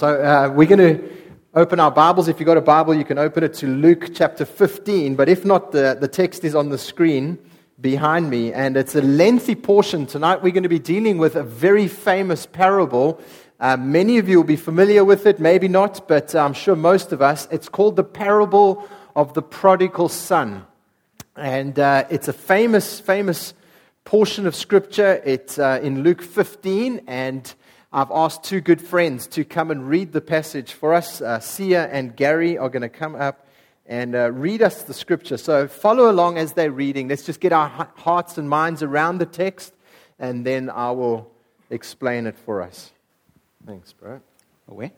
So we're going to open our Bibles. If you've got a Bible, you can open it to Luke chapter 15. But if not, the text is on the screen behind me. And it's a lengthy portion. Tonight we're going to be dealing with a very famous parable. Many of you will be familiar with it, maybe not, but I'm sure most of us. It's called the parable of the prodigal son. And it's a famous portion of Scripture. It's in Luke 15, and I've asked two good friends to come and read the passage for us. Sia and Gary are going to come up and read us the Scripture. So follow along as they're reading. Let's just get our hearts and minds around the text, and then I will explain it for us. Thanks, bro. Away.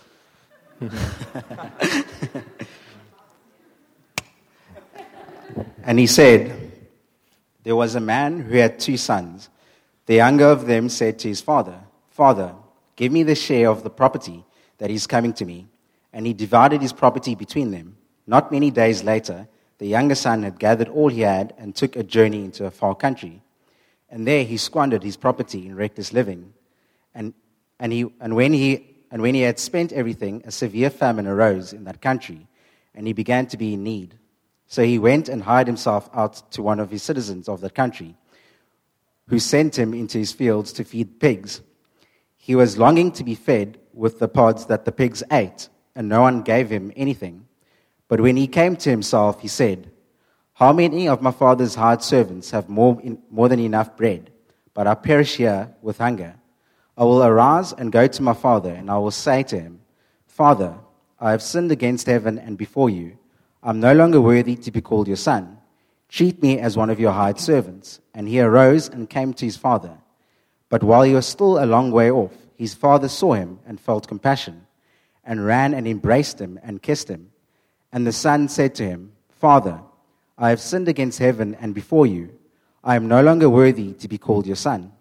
And he said, there was a man who had 2 sons. The younger of them said to his father, Father, give me the share of the property that is coming to me. And he divided his property between them. Not many days later, the younger son had gathered all he had and took a journey into a far country. And there he squandered his property in reckless living. And when he had spent everything, a severe famine arose in that country, and he began to be in need. So he went and hired himself out to one of his citizens of that country, who sent him into his fields to feed pigs. He was longing to be fed with the pods that the pigs ate, and no one gave him anything. But when he came to himself, he said, How many of my father's hired servants have more than enough bread, but I perish here with hunger? I will arise and go to my father, and I will say to him, Father, I have sinned against heaven and before you. I am no longer worthy to be called your son. Treat me as one of your hired servants. And he arose and came to his father. But while he was still a long way off, his father saw him and felt compassion, and ran and embraced him and kissed him. And the son said to him, Father, I have sinned against heaven and before you. I am no longer worthy to be called your son.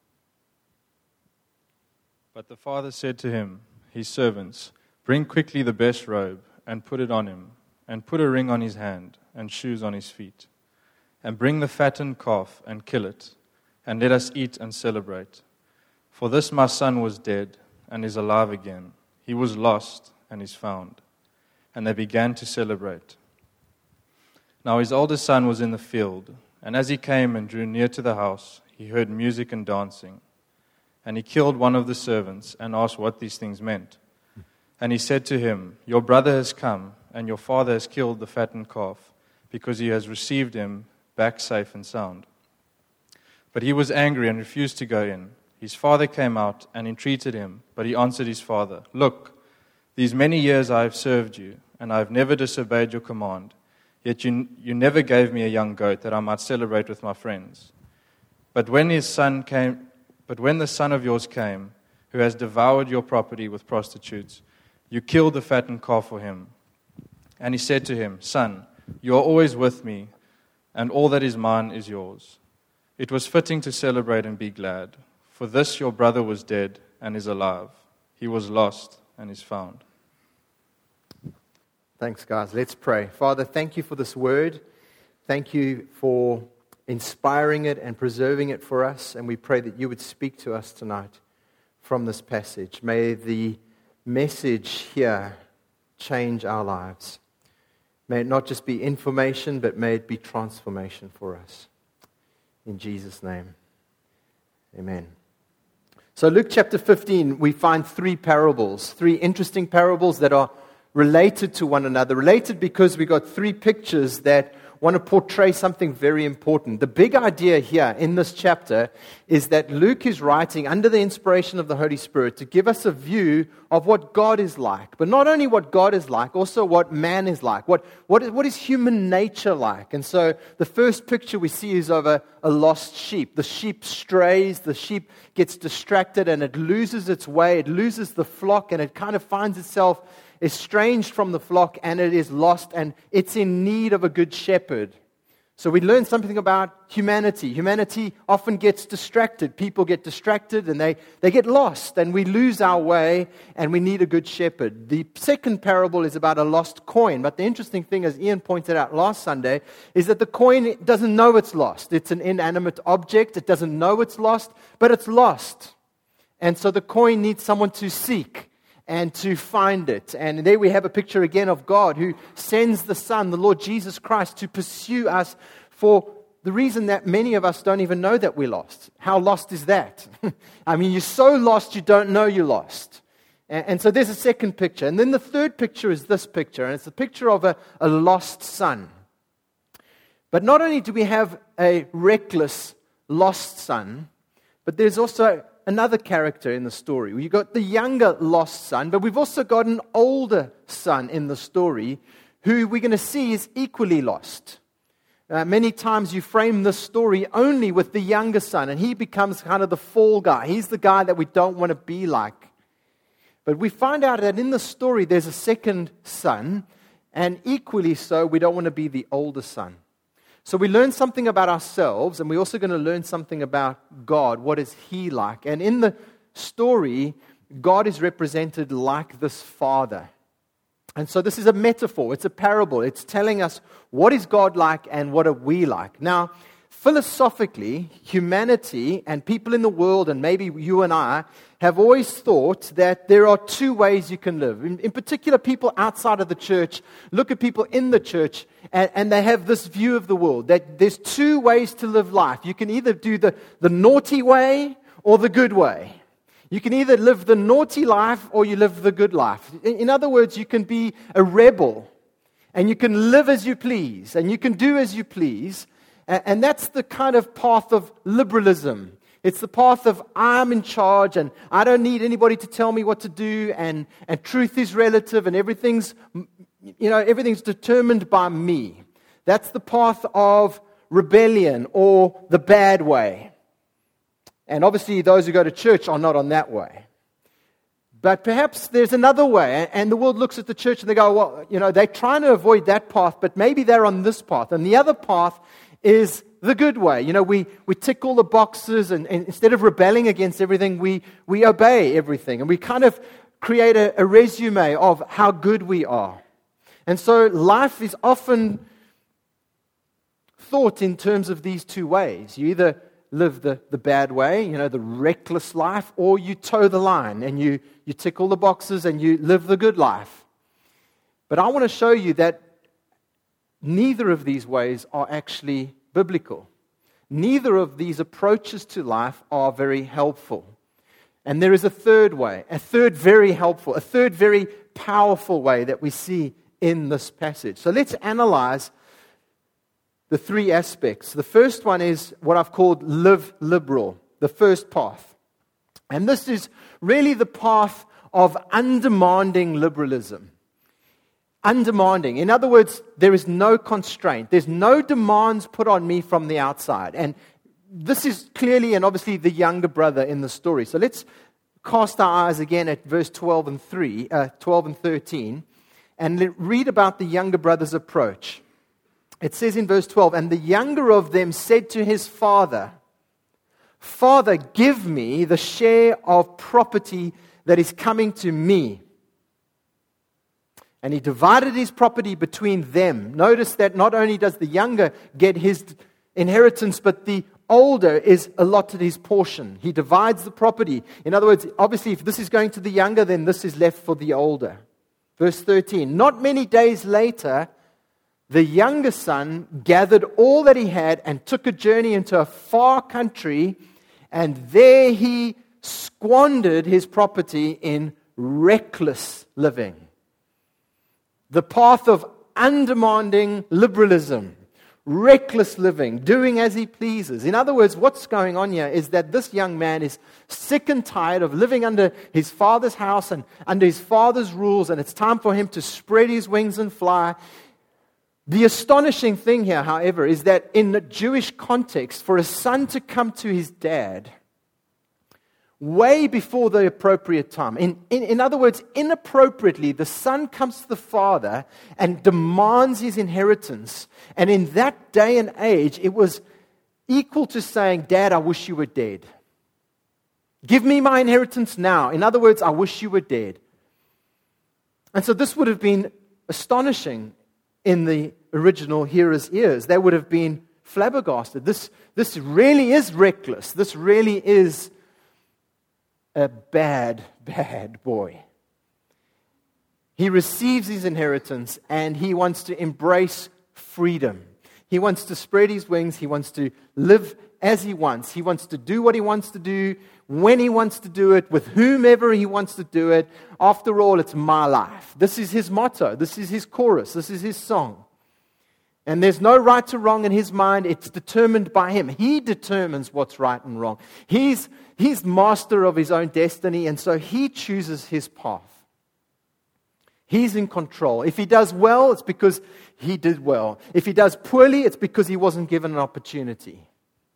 But the father said to him, his servants, Bring quickly the best robe, and put it on him, and put a ring on his hand, and shoes on his feet. And bring the fattened calf, and kill it, and let us eat and celebrate. For this my son was dead, and is alive again. He was lost, and is found. And they began to celebrate. Now his oldest son was in the field, and as he came and drew near to the house, he heard music and dancing. And he killed one of the servants, and asked what these things meant. And he said to him, Your brother has come, and your father has killed the fattened calf, because he has received him back safe and sound. But he was angry and refused to go in. His father came out and entreated him, but he answered his father, Look, these many years I have served you, and I have never disobeyed your command. Yet you never gave me a young goat that I might celebrate with my friends. But when the son of yours came, who has devoured your property with prostitutes, you killed the fattened calf for him. And he said to him, Son, you are always with me, and all that is mine is yours. It was fitting to celebrate and be glad, for this your brother was dead and is alive. He was lost and is found. Thanks, guys. Let's pray. Father, thank you for this word. Thank you for inspiring it and preserving it for us, and we pray that you would speak to us tonight from this passage. May the message here change our lives. May it not just be information, but may it be transformation for us. In Jesus' name, amen. So Luke chapter 15, we find 3 parables, 3 interesting parables that are related to one another. Related because we got 3 pictures that want to portray something very important. The big idea here in this chapter is that Luke is writing under the inspiration of the Holy Spirit to give us a view of what God is like. But not only what God is like, also what man is like. What is human nature like? And so the first picture we see is of a lost sheep. The sheep strays, the sheep gets distracted, and it loses its way. It loses the flock, and it kind of finds itself estranged from the flock, and it is lost, and it's in need of a good shepherd. So we learn something about humanity. Humanity often gets distracted. People get distracted, and they get lost, and we lose our way, and we need a good shepherd. The second parable is about a lost coin. But the interesting thing, as Ian pointed out last Sunday, is that the coin doesn't know it's lost. It's an inanimate object. It doesn't know it's lost, but it's lost. And so the coin needs someone to seek. and to find it. And there we have a picture again of God who sends the Son, the Lord Jesus Christ, to pursue us for the reason that many of us don't even know that we're lost. How lost is that? I mean, you're so lost you don't know you're lost. And so there's a second picture. And then the third picture is this picture, and it's the picture of a lost son. But not only do we have a reckless, lost son, but there's also another character in the story. You've got the younger lost son, but we've also got an older son in the story who we're going to see is equally lost. Many times you frame this story only with the younger son, and he becomes kind of the fall guy. He's the guy that we don't want to be like. But we find out that in the story there's a second son, and equally so, we don't want to be the older son. So we learn something about ourselves, and we're also going to learn something about God. What is He like? And in the story, God is represented like this father. And so this is a metaphor. It's a parable. It's telling us what is God like and what are we like. Now, philosophically, humanity and people in the world, and maybe you and I, have always thought that there are two ways you can live. In particular, people outside of the church look at people in the church and they have this view of the world, that there's two ways to live life. You can either do the naughty way or the good way. You can either live the naughty life or you live the good life. In other words, you can be a rebel and you can live as you please and you can do as you please. And that's the kind of path of liberalism. It's the path of I'm in charge and I don't need anybody to tell me what to do, and truth is relative and everything's determined by me. That's the path of rebellion or the bad way. And obviously those who go to church are not on that way. But perhaps there's another way, and the world looks at the church and they go, well, they're trying to avoid that path, but maybe they're on this path. And the other path is the good way. We tick all the boxes, and instead of rebelling against everything, we obey everything. And we kind of create a resume of how good we are. And so life is often thought in terms of these two ways. You either live the bad way, the reckless life, or you toe the line and you tick all the boxes and you live the good life. But I want to show you that neither of these ways are actually biblical. Neither of these approaches to life are very helpful. And there is a third way, a third very helpful, a third very powerful way that we see in this passage. So let's analyze the three aspects. The first one is what I've called live liberal, the first path. And this is really the path of undemanding liberalism. Undemanding. In other words, there is no constraint. There's no demands put on me from the outside. And this is clearly and obviously the younger brother in the story. So let's cast our eyes again at verse 12 and 13 and read about the younger brother's approach. It says in verse 12, and the younger of them said to his father, Father, give me the share of property that is coming to me. And he divided his property between them. Notice that not only does the younger get his inheritance, but the older is allotted his portion. He divides the property. In other words, obviously, if this is going to the younger, then this is left for the older. Verse 13, not many days later, the younger son gathered all that he had and took a journey into a far country, and there he squandered his property in reckless living. The path of undemanding liberalism, reckless living, doing as he pleases. In other words, what's going on here is that this young man is sick and tired of living under his father's house and under his father's rules, and it's time for him to spread his wings and fly. The astonishing thing here, however, is that in the Jewish context, for a son to come to his dad way before the appropriate time. In other words, inappropriately, the son comes to the father and demands his inheritance. And in that day and age, it was equal to saying, Dad, I wish you were dead. Give me my inheritance now. In other words, I wish you were dead. And so this would have been astonishing in the original hearers' ears. They would have been flabbergasted. This really is reckless. This really is a bad, bad boy. He receives his inheritance and he wants to embrace freedom. He wants to spread his wings. He wants to live as he wants. He wants to do what he wants to do, when he wants to do it, with whomever he wants to do it. After all, it's my life. This is his motto. This is his chorus. This is his song. And there's no right or wrong in his mind. It's determined by him. He determines what's right and wrong. He's master of his own destiny, and so he chooses his path. He's in control. If he does well, it's because he did well. If he does poorly, it's because he wasn't given an opportunity.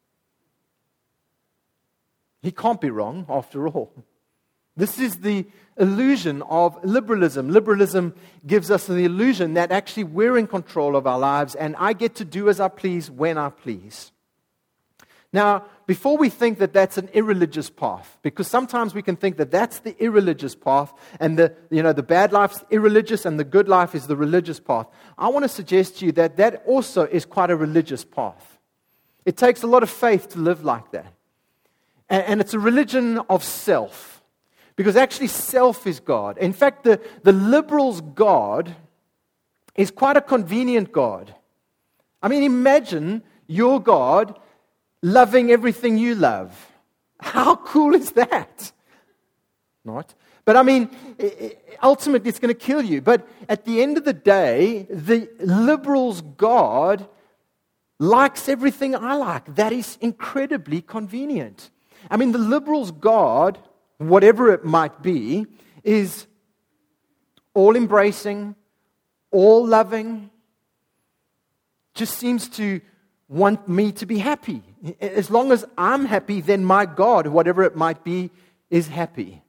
He can't be wrong, after all. This is the illusion of liberalism. Liberalism gives us the illusion that actually we're in control of our lives and I get to do as I please when I please. Now, before we think that that's an irreligious path, because sometimes we can think that that's the irreligious path and the bad life's irreligious and the good life is the religious path, I want to suggest to you that that also is quite a religious path. It takes a lot of faith to live like that. And it's a religion of self. Because actually self is God. In fact, the liberal's God is quite a convenient God. I mean, imagine your God loving everything you love. How cool is that? Not. But I mean, ultimately it's going to kill you. But at the end of the day, the liberal's God likes everything I like. That is incredibly convenient. I mean, the liberal's God, whatever it might be, is all-embracing, all-loving, just seems to want me to be happy. As long as I'm happy, then my God, whatever it might be, is happy.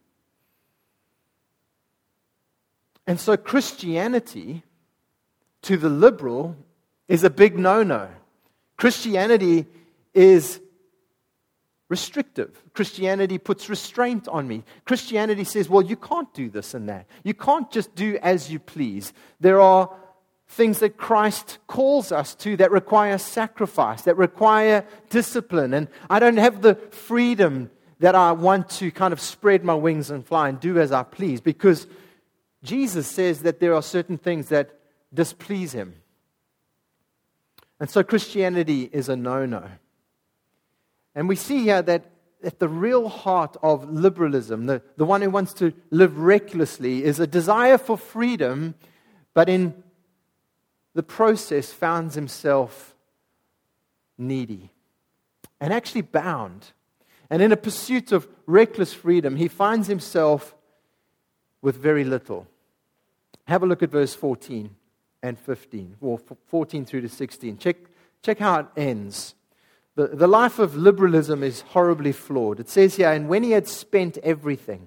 And so Christianity, to the liberal, is a big no-no. Christianity is restrictive. Christianity puts restraint on me. Christianity says, well, you can't do this and that. You can't just do as you please. There are things that Christ calls us to that require sacrifice, that require discipline. And I don't have the freedom that I want to kind of spread my wings and fly and do as I please, because Jesus says that there are certain things that displease him. And so Christianity is a no-no. And we see here that at the real heart of liberalism, the one who wants to live recklessly, is a desire for freedom, but in the process finds himself needy and actually bound. And in a pursuit of reckless freedom, he finds himself with very little. Have a look at verse 14 and 15, or 14 through to 16. Check how it ends. The life of liberalism is horribly flawed. It says here, and when he had spent everything,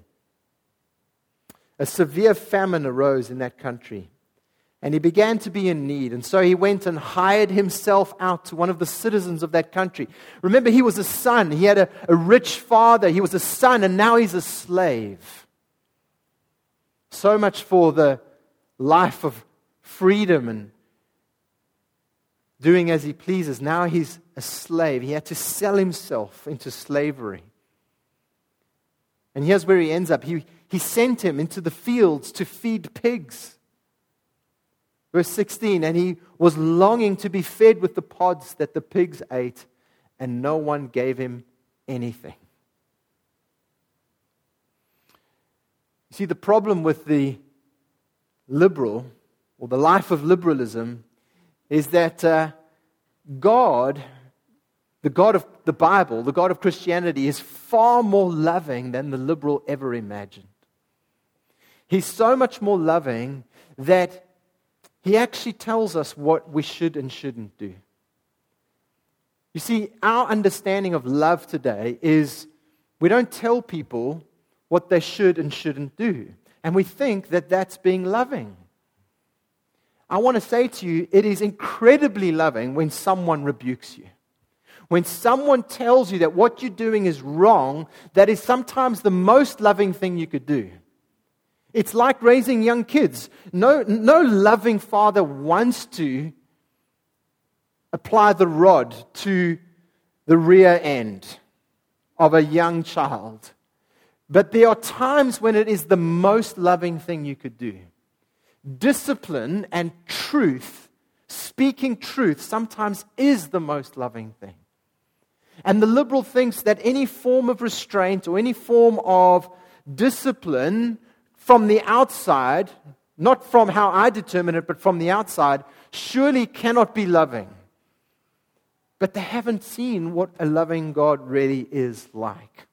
a severe famine arose in that country, and he began to be in need. And so he went and hired himself out to one of the citizens of that country. Remember, he was a son. He had a rich father. He was a son, and now he's a slave. So much for the life of freedom and doing as he pleases. Now he's a slave. He had to sell himself into slavery. And here's where he ends up. He sent him into the fields to feed pigs. Verse 16, and he was longing to be fed with the pods that the pigs ate, and no one gave him anything. You see, the problem with the liberal, or the life of liberalism, is that God, the God of the Bible, the God of Christianity, is far more loving than the liberal ever imagined. He's so much more loving that he actually tells us what we should and shouldn't do. You see, our understanding of love today is we don't tell people what they should and shouldn't do. And we think that that's being loving. I want to say to you, it is incredibly loving when someone rebukes you. When someone tells you that what you're doing is wrong, that is sometimes the most loving thing you could do. It's like raising young kids. No loving father wants to apply the rod to the rear end of a young child. But there are times when it is the most loving thing you could do. discipline and truth, speaking truth, sometimes is the most loving thing. And the liberal thinks that any form of restraint or any form of discipline from the outside, not from how I determine it, but from the outside, surely cannot be loving. But they haven't seen what a loving God really is like.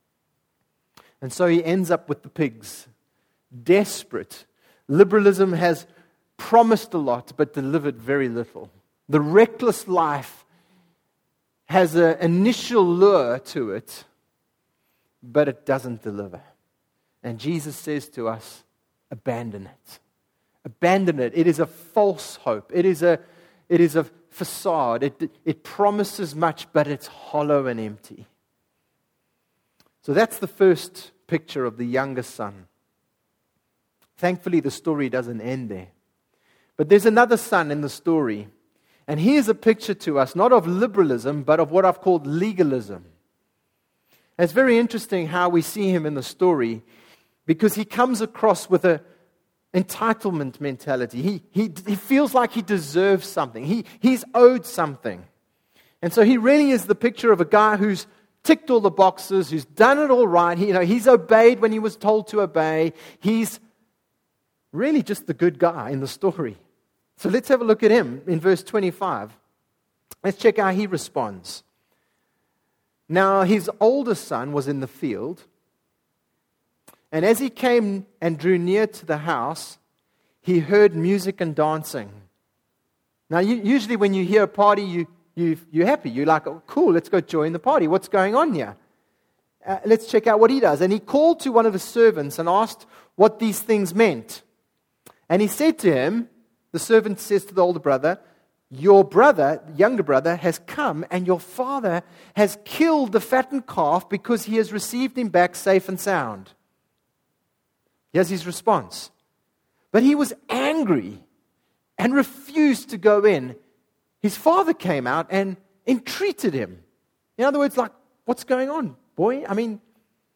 And so he ends up with the pigs, desperate. Liberalism has promised a lot, but delivered very little. The reckless life has an initial lure to it, but it doesn't deliver. And Jesus says to us, abandon it. Abandon it. It is a false hope. It is a facade. It promises much, but it's hollow and empty. So that's the first picture of the younger son. Thankfully, the story doesn't end there. But there's another son in the story. And here's a picture to us, not of liberalism, but of what I've called legalism. And it's very interesting how we see him in the story, because he comes across with an entitlement mentality. He feels like he deserves something. He's owed something. And so he really is the picture of a guy who's ticked all the boxes, who's done it all right. He's obeyed when he was told to obey. He's really just the good guy in the story. So let's have a look at him in verse 25. Let's check how he responds. Now his older son was in the field, and as he came and drew near to the house, he heard music and dancing. Now usually when you hear a party, you're happy. You're like, oh, cool, let's go join the party. What's going on here? Let's check out what he does. And he called to one of his servants and asked what these things meant. And he said to him, the servant says to the older brother, your brother, the younger brother, has come, and your father has killed the fattened calf because he has received him back safe and sound. Here's his response. But he was angry and refused to go in. His father came out and entreated him. In other words, like, what's going on, boy? I mean,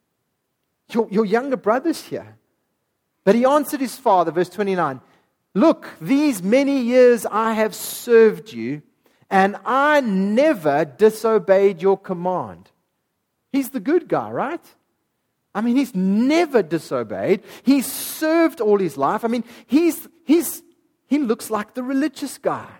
your younger brother's here. But he answered his father, verse 29, look, these many years I have served you, and I never disobeyed your command. He's the good guy, right? I mean, he's never disobeyed. He's served all his life. I mean, he looks like the religious guy.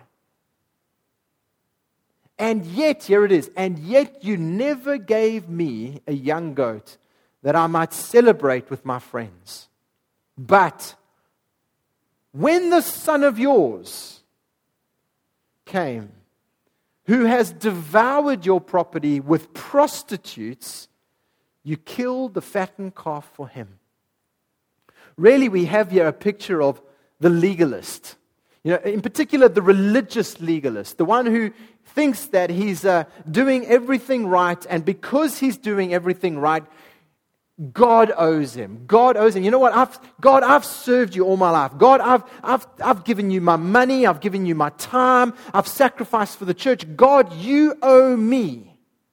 And yet, here it is, and yet you never gave me a young goat that I might celebrate with my friends. But when the son of yours came, who has devoured your property with prostitutes, you killed the fattened calf for him. Really, we have here a picture of the legalist. In particular, the religious legalist, the one who thinks that he's doing everything right, and because he's doing everything right, God owes him. God owes him. You know what? I've served you all my life. God, I've given you my money. I've given you my time. I've sacrificed for the church. God, you owe me.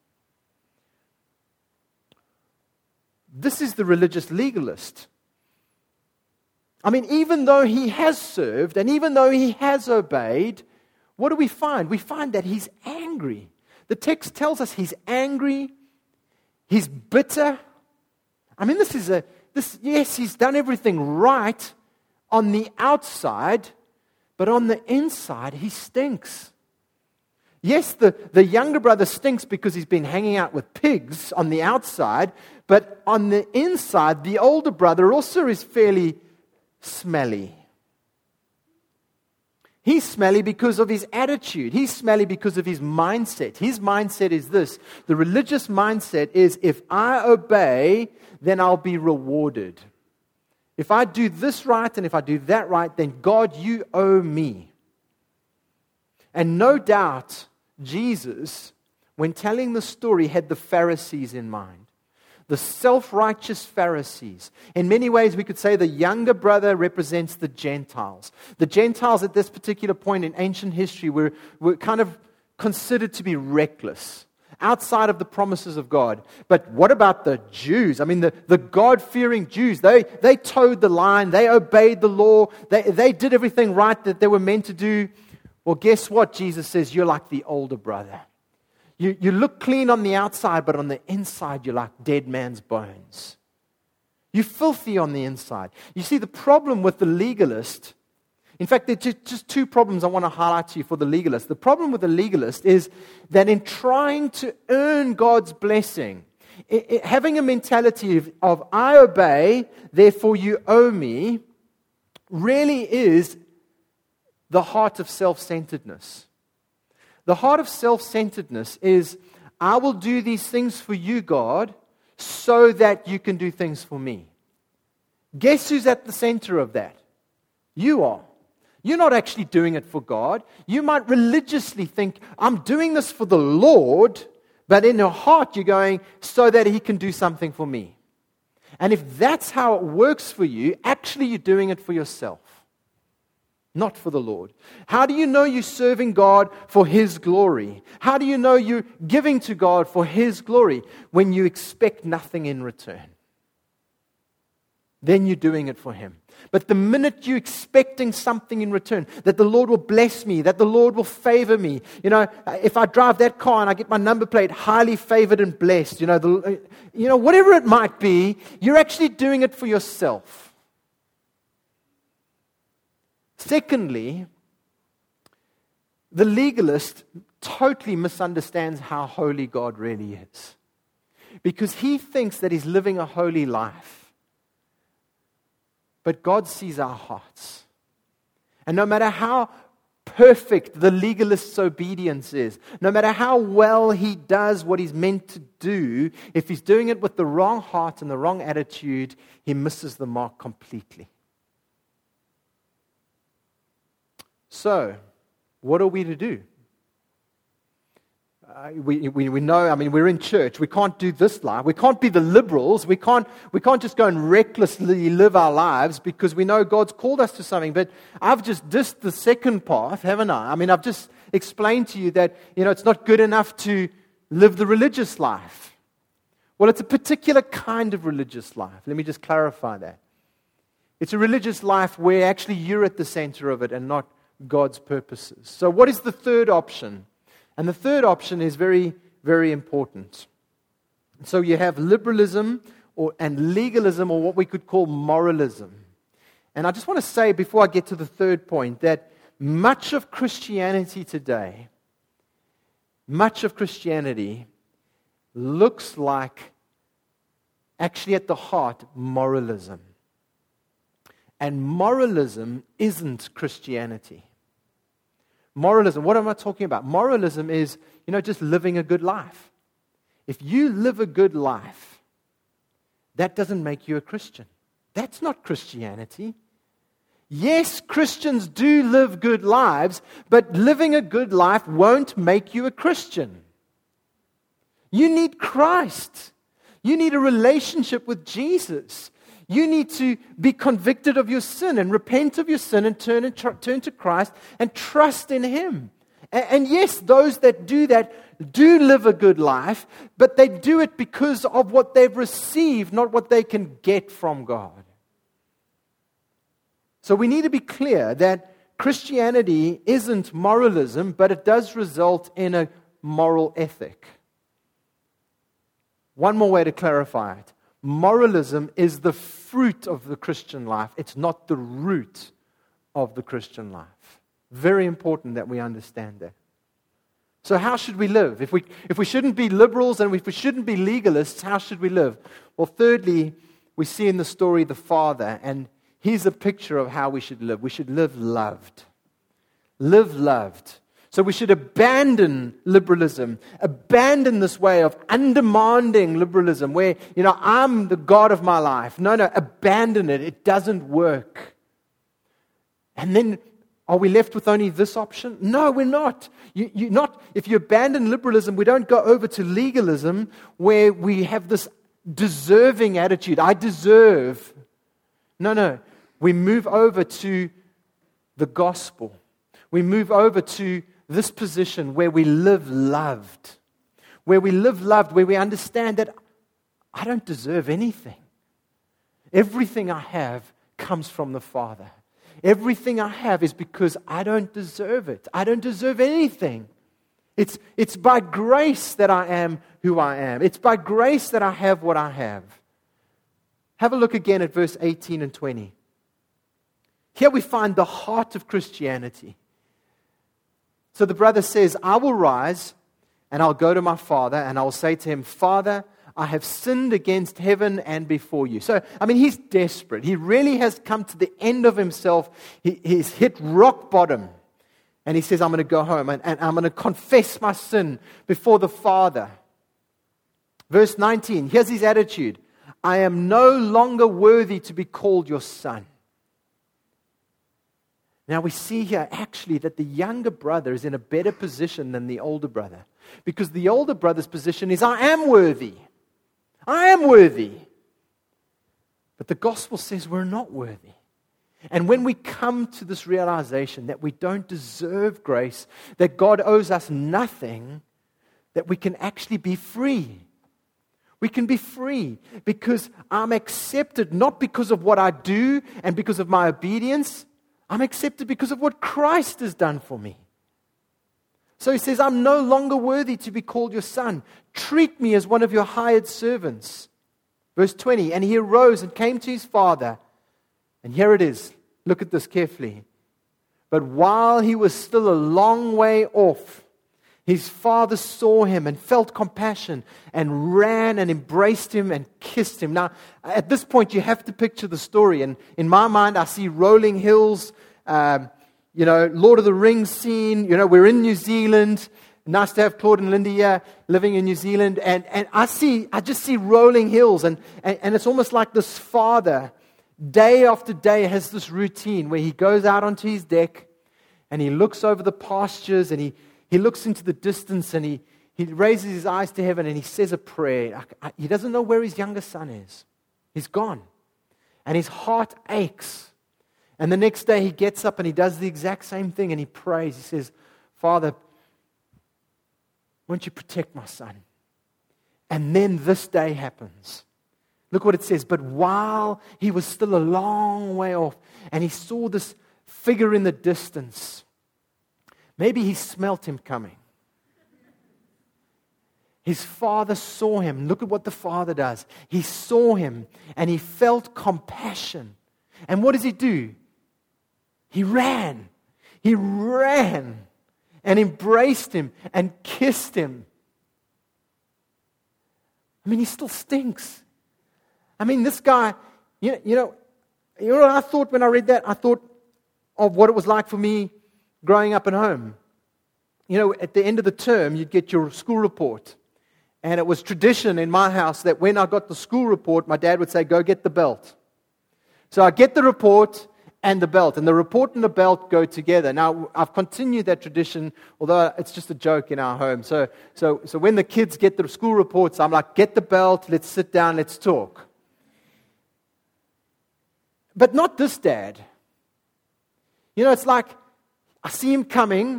This is the religious legalist. I mean, even though he has served and even though he has obeyed, what do we find? We find that he's angry. The text tells us he's angry. He's bitter. I mean, yes, he's done everything right on the outside, but on the inside, he stinks. Yes, the younger brother stinks because he's been hanging out with pigs on the outside, but on the inside, the older brother also is fairly smelly. He's smelly because of his attitude. He's smelly because of his mindset. His mindset is this. The religious mindset is, if I obey, then I'll be rewarded. If I do this right and if I do that right, then God, you owe me. And no doubt, Jesus, when telling the story, had the Pharisees in mind. The self-righteous Pharisees. In many ways, we could say the younger brother represents the Gentiles. The Gentiles at this particular point in ancient history were kind of considered to be reckless. outside of the promises of God. But what about the Jews? I mean, the God-fearing Jews, they towed the line, they obeyed the law, they did everything right that they were meant to do. Well, guess what? Jesus says, you're like the older brother. You look clean on the outside, but on the inside, you're like dead man's bones. You're filthy on the inside. You see, the problem with the legalist, in fact, there's just two problems I want to highlight to you for the legalist. The problem with the legalist is that in trying to earn God's blessing, having a mentality of I obey, therefore you owe me, really is the heart of self-centeredness. The heart of self-centeredness is, I will do these things for you, God, so that you can do things for me. Guess who's at the center of that? You are. You're not actually doing it for God. You might religiously think, I'm doing this for the Lord, but in your heart you're going, so that He can do something for me. And if that's how it works for you, actually you're doing it for yourself, not for the Lord. How do you know you're serving God for His glory? How do you know you're giving to God for His glory? When you expect nothing in return. Then you're doing it for Him. But the minute you're expecting something in return, that the Lord will bless me, that the Lord will favor me, if I drive that car and I get my number plate, highly favored and blessed, whatever it might be, you're actually doing it for yourself. Secondly, the legalist totally misunderstands how holy God really is. Because he thinks that he's living a holy life. But God sees our hearts. And no matter how perfect the legalist's obedience is, no matter how well he does what he's meant to do, if he's doing it with the wrong heart and the wrong attitude, he misses the mark completely. So, what are we to do? We know, we're in church. We can't do this life. We can't be the liberals. We can't just go and recklessly live our lives because we know God's called us to something. But I've just dissed the second path, haven't I? I've just explained to you that, it's not good enough to live the religious life. Well, it's a particular kind of religious life. Let me just clarify that. It's a religious life where actually you're at the center of it and not God's purposes. So what is the third option? And the third option is very, very important. So you have liberalism and legalism, or what we could call moralism. And I just want to say, before I get to the third point, that much of Christianity today, looks like, actually at the heart, moralism. And moralism isn't Christianity. Moralism, what am I talking about? Moralism is, just living a good life. If you live a good life, that doesn't make you a Christian. That's not Christianity. Yes, Christians do live good lives, but living a good life won't make you a Christian. You need Christ. You need a relationship with Jesus. You need to be convicted of your sin and repent of your sin and turn to Christ and trust in Him. And yes, those that do that do live a good life, but they do it because of what they've received, not what they can get from God. So we need to be clear that Christianity isn't moralism, but it does result in a moral ethic. One more way to clarify it. Moralism is the fruit of the Christian life. It's not the root of the Christian life. Very important that we understand that. So how should we live? If we shouldn't be liberals and if we shouldn't be legalists, how should we live? Well, thirdly, we see in the story the Father, and here's a picture of how we should live. We should live loved. Live loved. So we should abandon liberalism, abandon this way of undemanding liberalism where, I'm the God of my life. No, abandon it. It doesn't work. And then, are we left with only this option? No, we're not. If you abandon liberalism, we don't go over to legalism where we have this deserving attitude. I deserve. No. We move over to the gospel. We move over to this position where we live loved, where we live loved, where we understand that I don't deserve anything. Everything I have comes from the Father. Everything I have is because I don't deserve it. I don't deserve anything. It's by grace that I am who I am. It's by grace that I have what I have. Have a look again at verse 18 and 20. Here we find the heart of Christianity. So the brother says, I will rise and I'll go to my father and I'll say to him, Father, I have sinned against heaven and before you. So, he's desperate. He really has come to the end of himself. He's hit rock bottom. And he says, I'm going to go home and I'm going to confess my sin before the Father. Verse 19, here's his attitude. I am no longer worthy to be called your son. Now we see here actually that the younger brother is in a better position than the older brother. Because the older brother's position is, I am worthy. I am worthy. But the gospel says we're not worthy. And when we come to this realization that we don't deserve grace, that God owes us nothing, that we can actually be free. We can be free because I'm accepted not because of what I do and because of my obedience. I'm accepted because of what Christ has done for me. So he says, I'm no longer worthy to be called your son. Treat me as one of your hired servants. Verse 20, and he arose and came to his father. And here it is. Look at this carefully. But while he was still a long way off, his father saw him and felt compassion and ran and embraced him and kissed him. Now, at this point, you have to picture the story. And in my mind, I see rolling hills, Lord of the Rings scene. We're in New Zealand. Nice to have Claude and Lindy here living in New Zealand. And I just see rolling hills. And it's almost like this father, day after day, has this routine where he goes out onto his deck and he looks over the pastures and he looks into the distance and he raises his eyes to heaven and he says a prayer. He doesn't know where his younger son is. He's gone. And his heart aches. And the next day he gets up and he does the exact same thing and he prays. He says, Father, won't you protect my son? And then this day happens. Look what it says. But while he was still a long way off and he saw this figure in the distance, maybe he smelt him coming. His father saw him. Look at what the father does. He saw him and he felt compassion. And what does he do? He ran. He ran and embraced him and kissed him. He still stinks. This guy, you know what I thought when I read that? I thought of what it was like for me growing up at home. At the end of the term, you'd get your school report. And it was tradition in my house that when I got the school report, my dad would say, go get the belt. So I get the report and the belt. And the report and the belt go together. Now, I've continued that tradition, although it's just a joke in our home. So when the kids get the school reports, I'm like, get the belt, let's sit down, let's talk. But not this dad. It's like, I see him coming.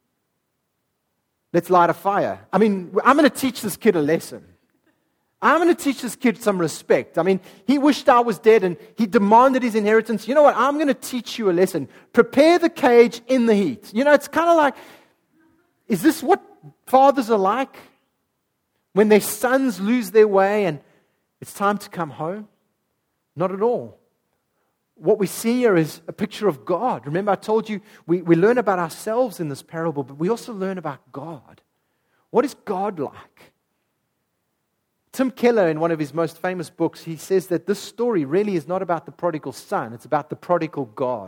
Let's light a fire. I'm going to teach this kid a lesson. I'm going to teach this kid some respect. He wished I was dead and he demanded his inheritance. You know what? I'm going to teach you a lesson. Prepare the cage in the heat. It's kind of like, is this what fathers are like? When their sons lose their way and it's time to come home? Not at all. What we see here is a picture of God. Remember, I told you we learn about ourselves in this parable, but we also learn about God. What is God like? Tim Keller, in one of his most famous books, he says that this story really is not about the prodigal son, it's about the prodigal God.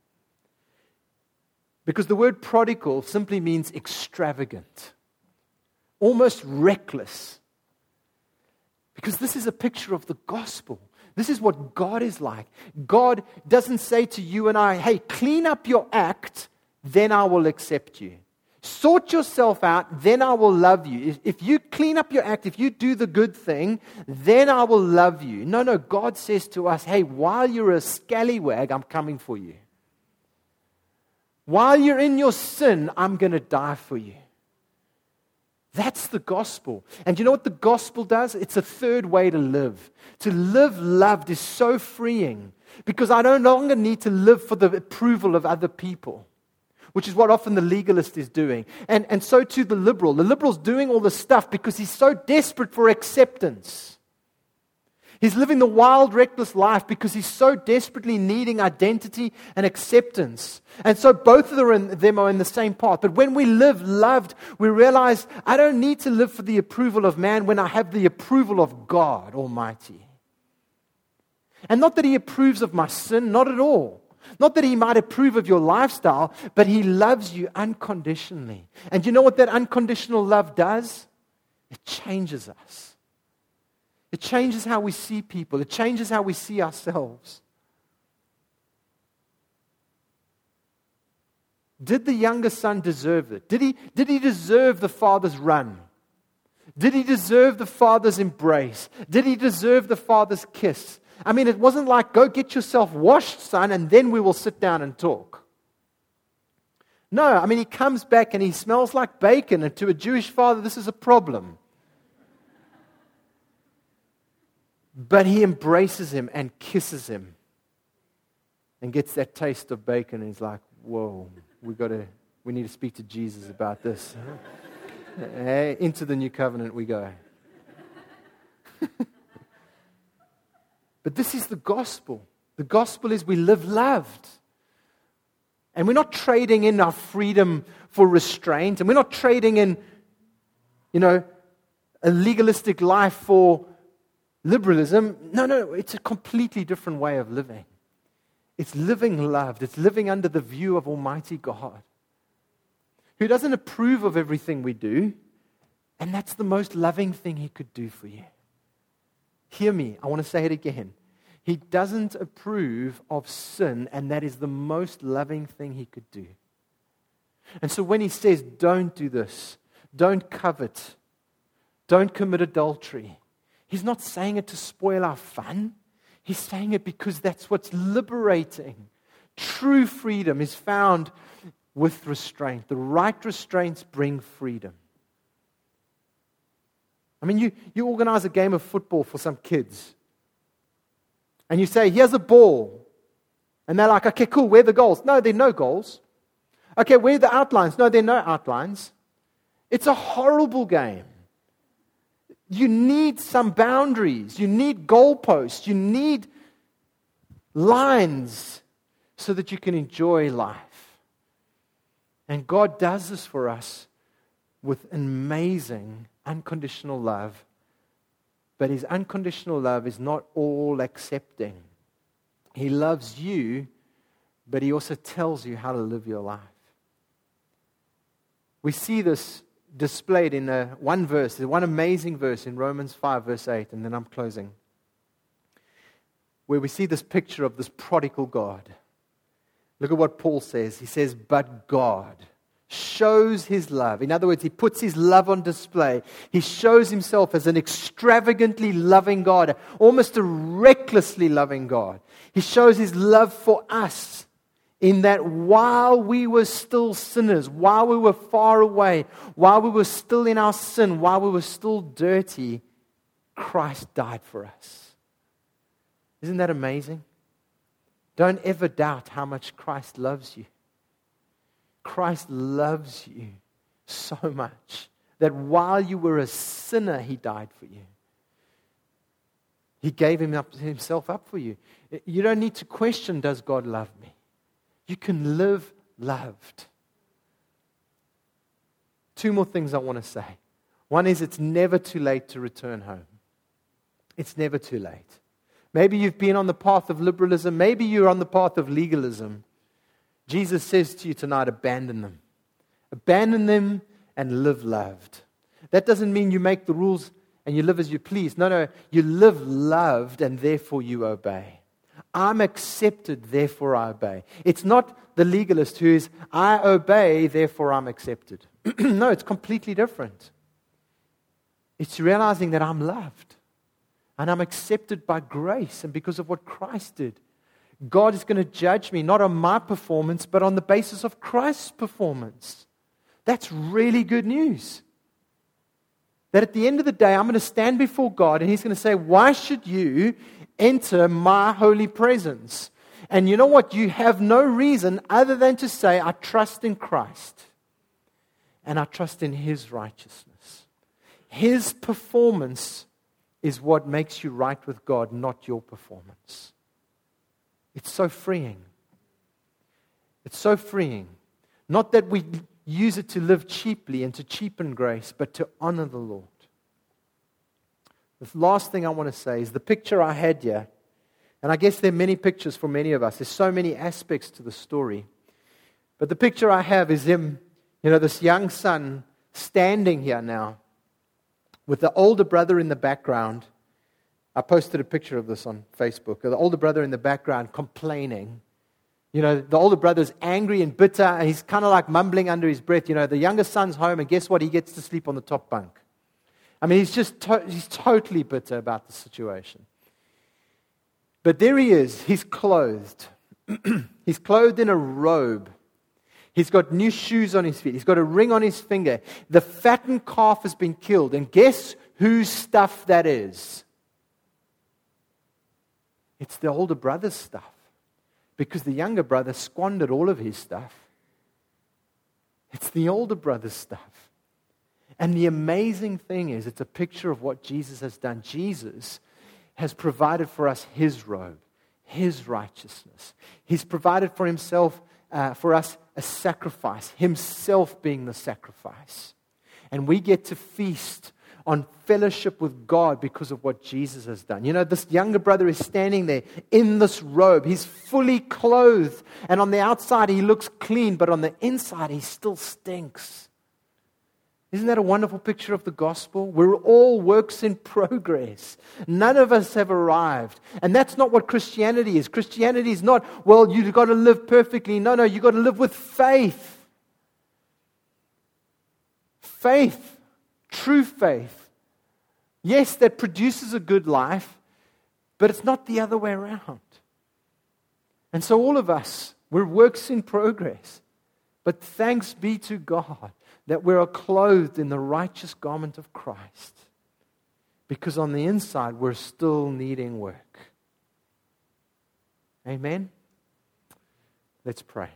Because the word prodigal simply means extravagant, almost reckless. Because this is a picture of the gospel. This is what God is like. God doesn't say to you and I, hey, clean up your act, then I will accept you. Sort yourself out, then I will love you. If you clean up your act, if you do the good thing, then I will love you. No, God says to us, hey, while you're a scallywag, I'm coming for you. While you're in your sin, I'm going to die for you. That's the gospel. And you know what the gospel does? It's a third way to live. To live loved is so freeing because I no longer need to live for the approval of other people, which is what often the legalist is doing. And so too the liberal. The liberal's doing all this stuff because he's so desperate for acceptance. He's living the wild, reckless life because he's so desperately needing identity and acceptance. And so both of them are in the same path. But when we live loved, we realize I don't need to live for the approval of man when I have the approval of God Almighty. And not that He approves of my sin, not at all. Not that He might approve of your lifestyle, but He loves you unconditionally. And you know what that unconditional love does? It changes us. It changes how we see people. It changes how we see ourselves. Did the younger son deserve it? Did he deserve the father's run? Did he deserve the father's embrace? Did he deserve the father's kiss? I mean, it wasn't like, go get yourself washed, son, and then we will sit down and talk. No, I mean, he comes back and he smells like bacon, and to a Jewish father, this is a problem. But he embraces him and kisses him and gets that taste of bacon, and he's like, whoa, we need to speak to Jesus about this. Hey, into the new covenant we go. But this is the gospel. The gospel is we live loved. And we're not trading in our freedom for restraint, and we're not trading in, a legalistic life for liberalism. No, it's a completely different way of living. It's living loved. It's living under the view of Almighty God, who doesn't approve of everything we do, and that's the most loving thing He could do for you. Hear me, I want to say it again. He doesn't approve of sin, and that is the most loving thing He could do. And so when He says, don't do this, don't covet, don't commit adultery, He's not saying it to spoil our fun. He's saying it because that's what's liberating. True freedom is found with restraint. The right restraints bring freedom. I mean, you organize a game of football for some kids. And you say, here's a ball. And they're like, okay, cool, where are the goals? No, there are no goals. Okay, where are the outlines? No, there are no outlines. It's a horrible game. You need some boundaries. You need goalposts. You need lines so that you can enjoy life. And God does this for us with amazing unconditional love. But His unconditional love is not all accepting. He loves you, but He also tells you how to live your life. We see this displayed in one verse, one amazing verse in Romans 5, verse 8, and then I'm closing, where we see this picture of this prodigal God. Look at what Paul says. He says, but God shows His love. In other words, He puts His love on display. He shows Himself as an extravagantly loving God, almost a recklessly loving God. He shows His love for us in that while we were still sinners, while we were far away, while we were still in our sin, while we were still dirty, Christ died for us. Isn't that amazing? Don't ever doubt how much Christ loves you. Christ loves you so much that while you were a sinner, He died for you. He gave Himself up for you. You don't need to question, does God love me? You can live loved. Two more things I want to say. One is it's never too late to return home. It's never too late. Maybe you've been on the path of liberalism. Maybe you're on the path of legalism. Jesus says to you tonight, abandon them. Abandon them and live loved. That doesn't mean you make the rules and you live as you please. No, you live loved and therefore you obey. I'm accepted, therefore I obey. It's not the legalist who is, I obey, therefore I'm accepted. No, it's completely different. It's realizing that I'm loved and I'm accepted by grace and because of what Christ did. God is going to judge me not on my performance, but on the basis of Christ's performance. That's really good news. that at the end of the day, I'm going to stand before God and He's going to say, why should you enter my holy presence? And you know what? You have no reason other than to say, I trust in Christ and I trust in His righteousness. His performance is what makes you right with God, not your performance. It's so freeing. It's so freeing. Not that we use it to live cheaply and to cheapen grace, but to honor the Lord. The last thing I want to say is the picture I had here, and I guess there are many pictures for many of us. There's so many aspects to the story. But the picture I have is him, this young son standing here now with the older brother in the background. I posted a picture of this on Facebook. The older brother in the background complaining. The older brother's angry and bitter, and he's kind of like mumbling under his breath. The younger son's home, and guess what? He gets to sleep on the top bunk. I mean, he's totally bitter about the situation. But there he is. He's clothed. He's clothed in a robe. He's got new shoes on his feet. He's got a ring on his finger. The fattened calf has been killed. And guess whose stuff that is? It's the older brother's stuff. Because the younger brother squandered all of his stuff. It's the older brother's stuff. And the amazing thing is, it's a picture of what Jesus has done. Jesus has provided for us His robe, His righteousness. He's provided for Himself, for us, a sacrifice, Himself being the sacrifice. And we get to feast on fellowship with God because of what Jesus has done. This younger brother is standing there in this robe. He's fully clothed. And on the outside, he looks clean, but on the inside, he still stinks. Isn't that a wonderful picture of the gospel? We're all works in progress. None of us have arrived. And that's not what Christianity is. Christianity is not, well, you've got to live perfectly. No, you've got to live with faith. Faith. True faith. Yes, that produces a good life, but it's not the other way around. And so all of us, we're works in progress. But thanks be to God that we are clothed in the righteous garment of Christ. Because on the inside, we're still needing work. Amen? Let's pray.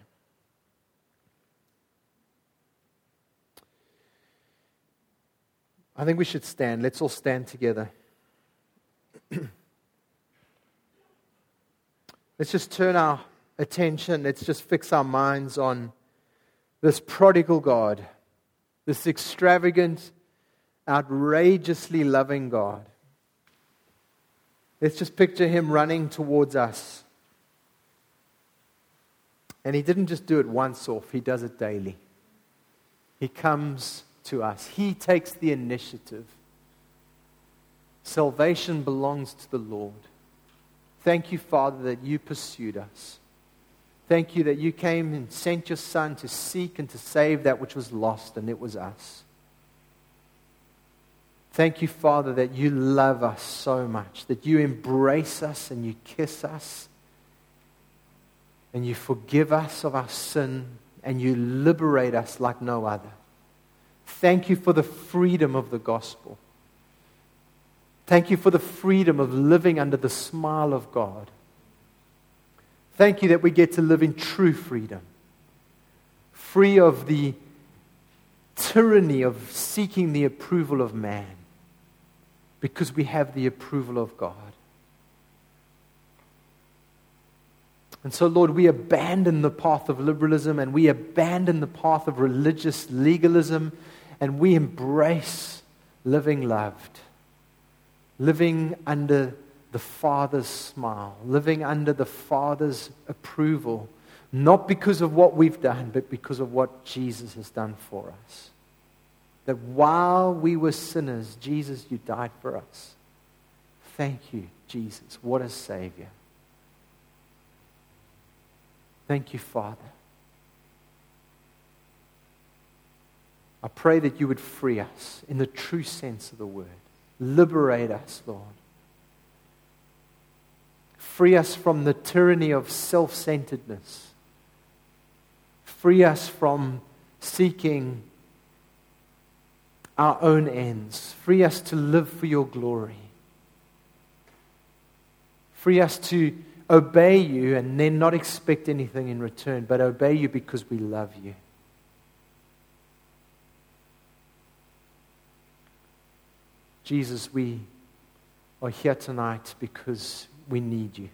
I think we should stand. Let's all stand together. Let's just turn our attention. Let's just fix our minds on this prodigal God, this extravagant, outrageously loving God. Let's just picture Him running towards us. And He didn't just do it once off. He does it daily. He comes to us. He takes the initiative. Salvation belongs to the Lord. Thank you, Father, that you pursued us. Thank you that you came and sent your Son to seek and to save that which was lost, and it was us. Thank you, Father, that you love us so much, that you embrace us and you kiss us, and you forgive us of our sin, and you liberate us like no other. Thank you for the freedom of the gospel. Thank you for the freedom of living under the smile of God. Thank you that we get to live in true freedom, free of the tyranny of seeking the approval of man, because we have the approval of God. And so, Lord, we abandon the path of liberalism and we abandon the path of religious legalism, and we embrace living loved, living under the Father's smile, living under the Father's approval, not because of what we've done, but because of what Jesus has done for us. That while we were sinners, Jesus, you died for us. Thank you, Jesus. What a Savior. Thank you, Father. I pray that you would free us in the true sense of the word. Liberate us, Lord. Free us from the tyranny of self-centeredness. Free us from seeking our own ends. Free us to live for your glory. Free us to obey you and then not expect anything in return, but obey you because we love you. Jesus, we are here tonight because we need you.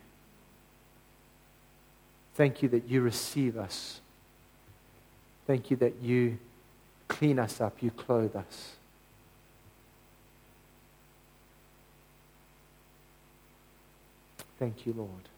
Thank you that you receive us. Thank you that you clean us up, you clothe us. Thank you, Lord.